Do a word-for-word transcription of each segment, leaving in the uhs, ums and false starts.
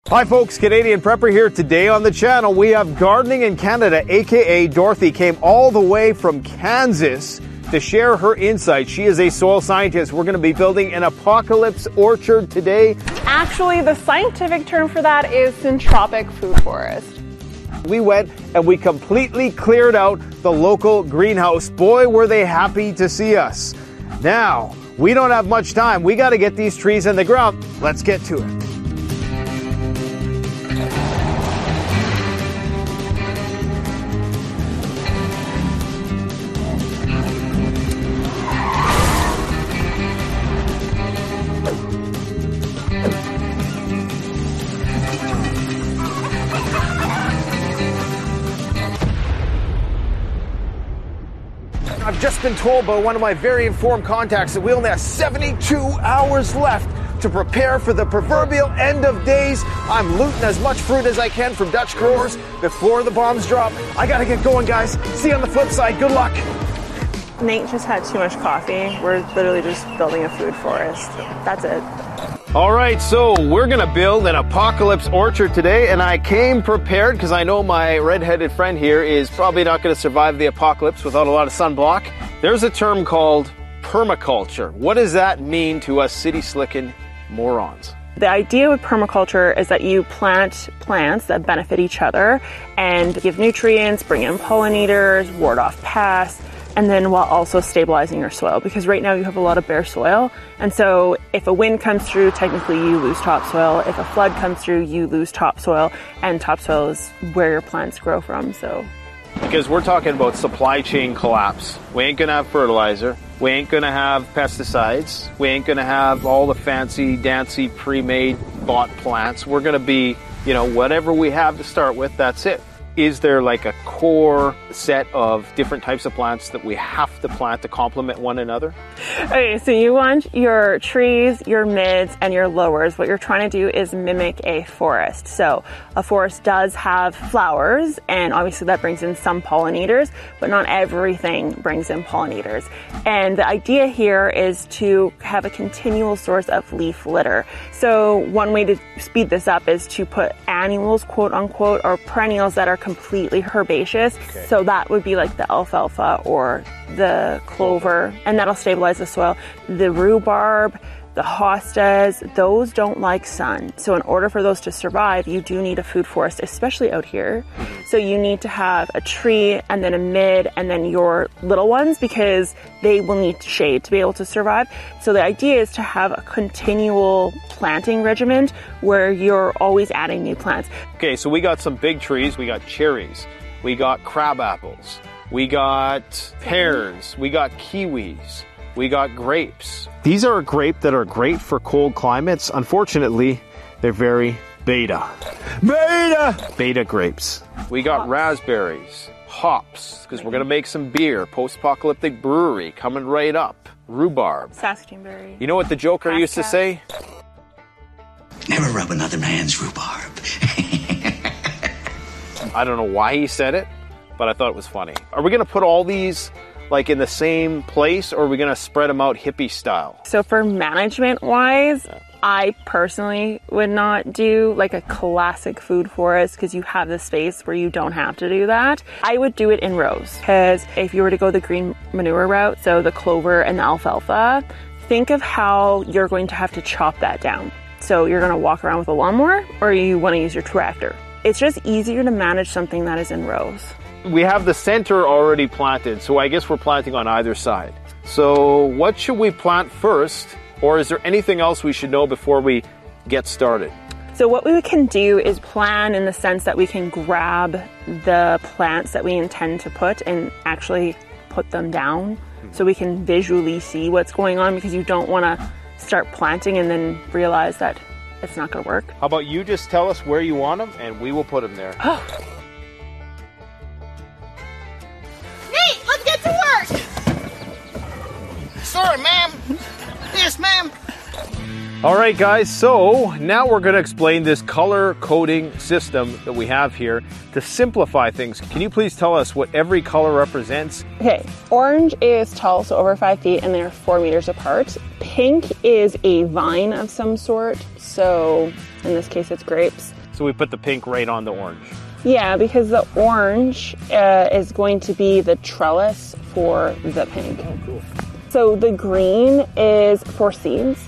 Hi folks, Canadian Prepper here. Today on the channel we have Gardening in Canada, aka Dorothy came all the way from Kansas to share her insights. She is a soil scientist. We're going to be building an apocalypse orchard today. Actually, the scientific term for that is syntropic food forest. We went and we completely cleared out the local greenhouse. Boy, were they happy to see us. Now, we don't have much time. We got to get these trees in the ground. Let's get to it. I've just been told by one of my very informed contacts that we only have seventy-two hours left to prepare for the proverbial end of days. I'm looting as much fruit as I can from Dutch growers before the bombs drop. I gotta get going, guys. See you on the flip side. Good luck. Nate just had too much coffee. We're literally just building a food forest. That's it. All right, so we're gonna build an apocalypse orchard today, and I came prepared because I know my red-headed friend here is probably not gonna survive the apocalypse without a lot of sunblock. There's a term called permaculture. What does that mean to us city-slicking morons? The idea with permaculture is that you plant plants that benefit each other and give nutrients, bring in pollinators, ward off pests, and then while also stabilizing your soil, because right now you have a lot of bare soil, and so if a wind comes through, technically you lose topsoil. If a flood comes through, you lose topsoil, and topsoil is where your plants grow from. So, because we're talking about supply chain collapse. We ain't gonna have fertilizer. We ain't gonna have pesticides. We ain't gonna have all the fancy, dancy, pre-made, bought plants. We're gonna be, you know, whatever we have to start with, that's it. Is there like a core set of different types of plants that we have to plant to complement one another? Okay, so you want your trees, your mids, and your lowers. What you're trying to do is mimic a forest. So a forest does have flowers, and obviously that brings in some pollinators, but not everything brings in pollinators. And the idea here is to have a continual source of leaf litter. So one way to speed this up is to put annuals, quote unquote, or perennials that are completely herbaceous. Okay. So that would be like the alfalfa or the clover, and that'll stabilize the soil. The rhubarb, the hostas, those don't like sun. So in order for those to survive, you do need a food forest, especially out here. Mm-hmm. So you need to have a tree and then a mid and then your little ones, because they will need shade to be able to survive. So the idea is to have a continual planting regimen where you're always adding new plants. Okay, so we got some big trees. We got cherries. We got crab apples. We got pears. We got kiwis. We got grapes. These are a grape that are great for cold climates. Unfortunately, they're very beta. Beta! Beta grapes. We got hops. Raspberries, hops, because we're going to make some beer. Post-apocalyptic brewery coming right up. Rhubarb. Saskatoon berry. You know what the Joker Pascal. used to say? Never rub another man's rhubarb. I don't know why he said it, but I thought it was funny. Are we going to put all these like in the same place, or are we going to spread them out hippie style? So for management wise, yeah. I personally would not do like a classic food forest, because you have the space where you don't have to do that. I would do it in rows, because if you were to go the green manure route, so the clover and the alfalfa, think of how you're going to have to chop that down. So you're going to walk around with a lawnmower, or you want to use your tractor. It's just easier to manage something that is in rows. We have the center already planted, so I guess we're planting on either side. So what should we plant first, or is there anything else we should know before we get started? So what we can do is plan in the sense that we can grab the plants that we intend to put and actually put them down, mm-hmm. so we can visually see what's going on, because you don't want to start planting and then realize that it's not going to work. How about you just tell us where you want them and we will put them there. Oh. Nate, let's get to work! Sorry, ma'am. Yes, ma'am. All right, guys, so now we're going to explain this color coding system that we have here to simplify things. Can you please tell us what every color represents? Okay, orange is tall, so over five feet, and they're four meters apart. Pink is a vine of some sort, so In this case, it's grapes. So we put the pink right on the orange. Yeah, because the orange uh, is going to be the trellis for the pink. Oh, cool. So the green is for seeds.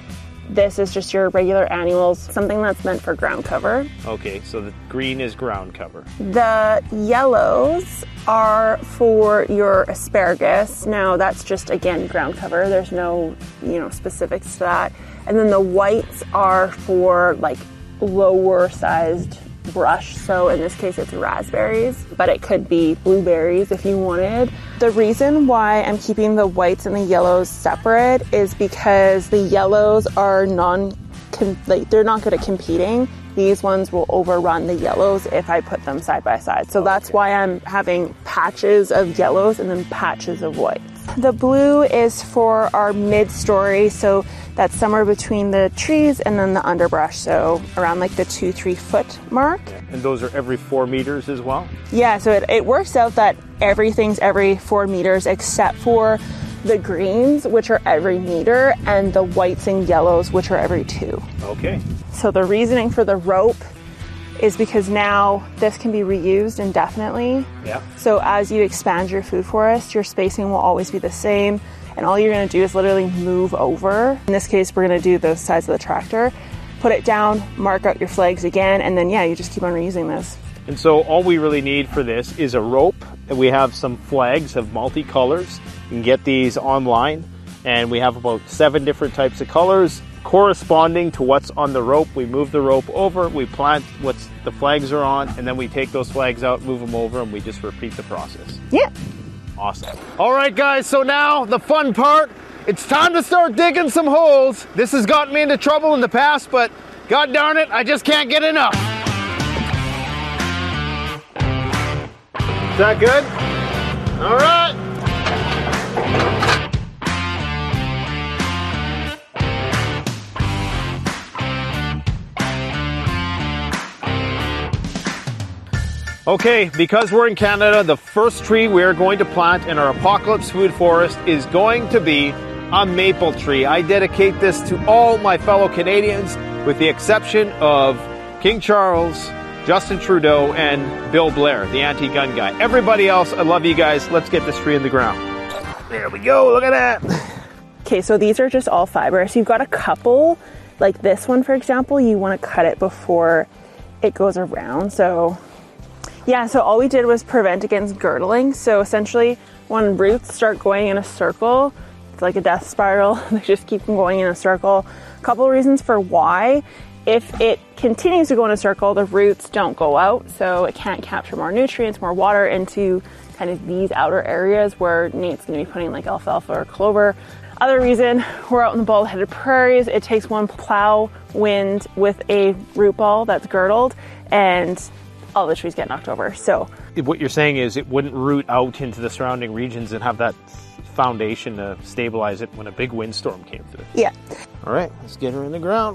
This is just your regular annuals, something that's meant for ground cover. Okay, so the green is ground cover. The yellows are for your asparagus. Now that's just, again, ground cover. There's no, you know, specifics to that. And then the whites are for like lower sized brush. So in this case, it's raspberries, but it could be blueberries if you wanted. The reason why I'm keeping the whites and the yellows separate is because the yellows are non, like they're not good at competing. These ones will overrun the yellows if I put them side by side. So that's why I'm having patches of yellows and then patches of whites. The blue is for our mid-story, so that's somewhere between the trees and then the underbrush, so around like the two, three foot mark. And those are every four meters as well? Yeah, so it, it works out that everything's every four meters except for the greens, which are every meter, and the whites and yellows, which are every two. Okay. So the reasoning for the rope is because now this can be reused indefinitely. Yeah. So as you expand your food forest, your spacing will always be the same. And all you're gonna do is literally move over. In this case, we're gonna do the size of the tractor, put it down, mark out your flags again, and then yeah, you just keep on reusing this. And so all we really need for this is a rope. And we have some flags of multicolors. You can get these online. And we have about seven different types of colors corresponding to what's on the rope. We move the rope over, we plant what the flags are on, and then we take those flags out, move them over, and we just repeat the process. Yeah. Awesome. All right, guys, so now the fun part. It's time to start digging some holes. This has gotten me into trouble in the past, but god darn it, I just can't get enough. Is that good? All right. Okay, because we're in Canada, the first tree we're going to plant in our Apocalypse Food Forest is going to be a maple tree. I dedicate this to all my fellow Canadians, with the exception of King Charles, Justin Trudeau, and Bill Blair, the anti-gun guy. Everybody else, I love you guys. Let's get this tree in the ground. There we go, look at that. Okay, so these are just all fibrous. You've got a couple, like this one, for example, you want to cut it before it goes around, so... Yeah, so all we did was prevent against girdling. So essentially, when roots start going in a circle, it's like a death spiral. They just keep going in a circle. A couple of reasons for why. If it continues to go in a circle, the roots don't go out, so it can't capture more nutrients, more water into kind of these outer areas where Nate's going to be putting like alfalfa or clover. Other reason, we're out in the bald-headed prairies. It takes one plow wind with a root ball that's girdled, and all the trees get knocked over. So what you're saying is it wouldn't root out into the surrounding regions and have that foundation to stabilize it when a big windstorm came through. Yeah. All right, let's get her in the ground.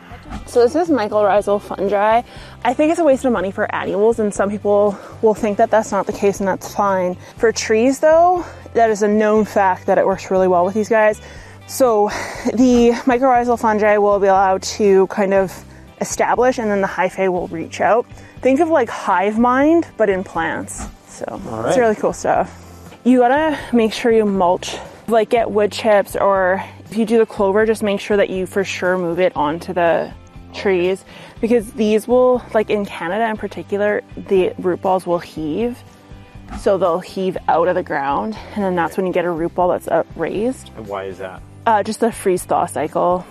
So this is mycorrhizal fungi. I think it's a waste of money for annuals, and some people will think that that's not the case, and that's fine. For trees though, that is a known fact that it works really well with these guys. So the mycorrhizal fungi will be allowed to kind of establish, and then the hyphae will reach out. Think of like hive mind, but in plants. So right. It's really cool stuff. You gotta make sure you mulch, like get wood chips, or if you do the clover, just make sure that you for sure move it onto the trees, because these will, like in Canada in particular, the root balls will heave. So they'll heave out of the ground, and then that's when you get a root ball that's up raised. And why is that? Uh, just the freeze thaw cycle.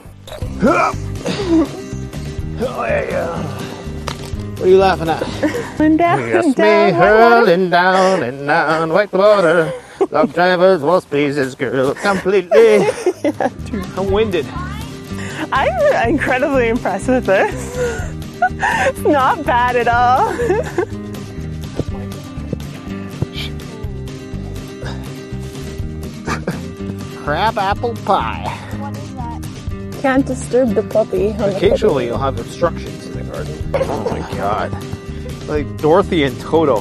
Oh, yeah. What are you laughing at? And down, Yes, down, me hurling down and down white water. Log drivers will please this girl completely. Yeah, I'm winded. I'm incredibly impressed with this. It's not bad at all. Crab apple pie. What is that? Can't disturb the puppy. Occasionally you'll have obstructions in the garden. Oh my god. Like Dorothy and Toto.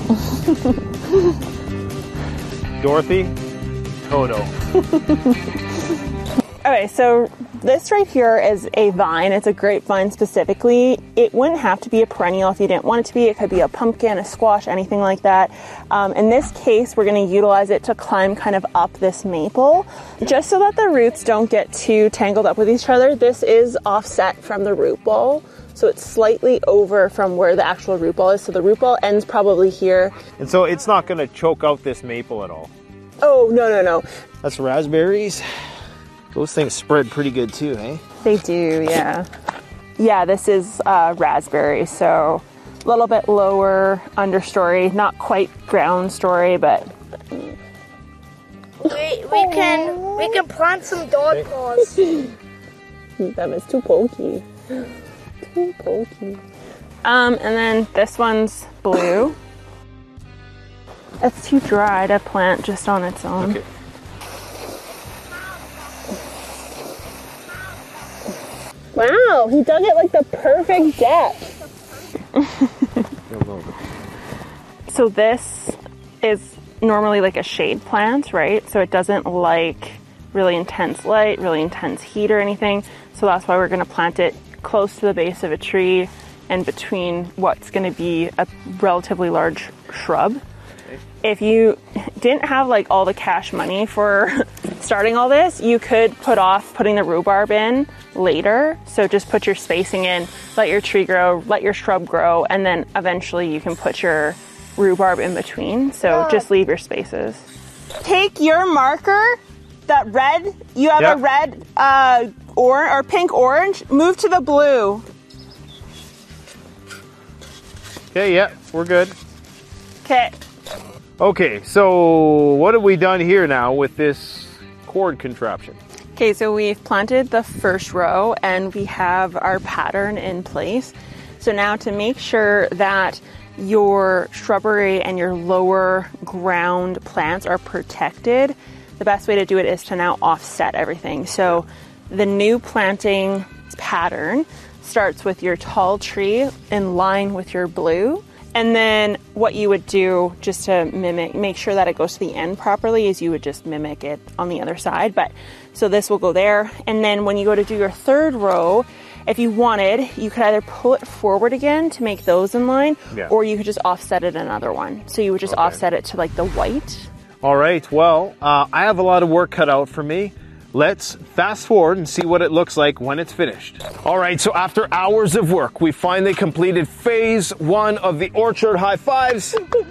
Dorothy, Toto. Okay, so this right here is a vine. It's a grapevine specifically. It wouldn't have to be a perennial if you didn't want it to be. It could be a pumpkin, a squash, anything like that. Um, in this case, we're going to utilize it to climb kind of up this maple, just so that the roots don't get too tangled up with each other. This is offset from the root ball, so it's slightly over from where the actual root ball is. So the root ball ends probably here. And so it's not going to choke out this maple at all. Oh, no, no, no. That's raspberries. Those things spread pretty good too, eh? They do, yeah. Yeah, this is uh, raspberry, so a little bit lower understory, not quite ground story, but we we can we can plant some dog paws. Them is too pokey. Too pokey. Um, and then this one's blue. It's too dry to plant just on its own. Okay. Wow, he dug it like the perfect depth. So this is normally like a shade plant, right? So it doesn't like really intense light, really intense heat or anything. So that's why we're going to plant it close to the base of a tree and between what's going to be a relatively large shrub. If you didn't have like all the cash money for starting all this, you could put off putting the rhubarb in later. So just put your spacing in, let your tree grow, let your shrub grow, and then eventually you can put your rhubarb in between. So just leave your spaces. Take your marker, that red, you have Yep. a red uh, or, or pink orange, move to the blue. Okay, yeah, we're good. Okay. Okay, so what have we done here now with this cord contraption? Okay, so we've planted the first row and we have our pattern in place. So now to make sure that your shrubbery and your lower ground plants are protected, the best way to do it is to now offset everything. So the new planting pattern starts with your tall tree in line with your blue. And then what you would do just to mimic, make sure that it goes to the end properly, is you would just mimic it on the other side. But so this will go there. And then when you go to do your third row, if you wanted, you could either pull it forward again to make those in line, Yeah. or you could just offset it another one. So you would just Okay. offset it to like the white. All right, well, uh, I have a lot of work cut out for me. Let's fast forward and see what it looks like when it's finished. All right, so after hours of work, we finally completed phase one of the orchard. High fives.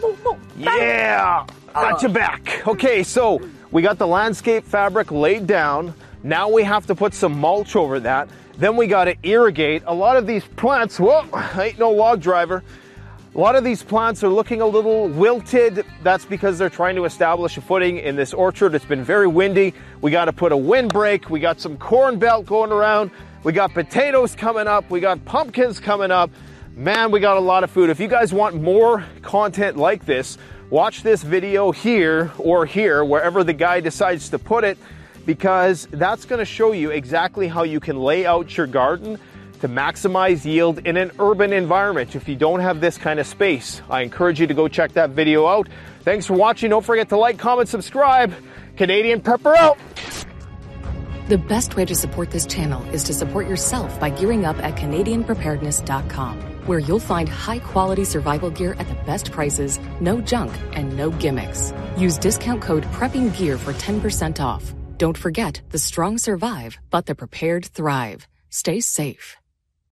Yeah, got you back. Okay, so we got the landscape fabric laid down. Now we have to put some mulch over that. Then we got to irrigate. A lot of these plants, whoa, ain't no log driver. A lot of these plants are looking a little wilted. That's because they're trying to establish a footing in this orchard. It's been very windy. We got to put a windbreak. We got some corn belt going around. We got potatoes coming up. We got pumpkins coming up. Man, we got a lot of food. If you guys want more content like this, watch this video here or here, wherever the guy decides to put it, because that's going to show you exactly how you can lay out your garden to maximize yield in an urban environment if you don't have this kind of space. I encourage you to go check that video out. Thanks for watching. Don't forget to like, comment, subscribe. Canadian Prepper out. The best way to support this channel is to support yourself by gearing up at Canadian Preparedness dot com, where you'll find high-quality survival gear at the best prices, no junk, and no gimmicks. Use discount code PREPPINGGEAR for ten percent off. Don't forget, the strong survive, but the prepared thrive. Stay safe.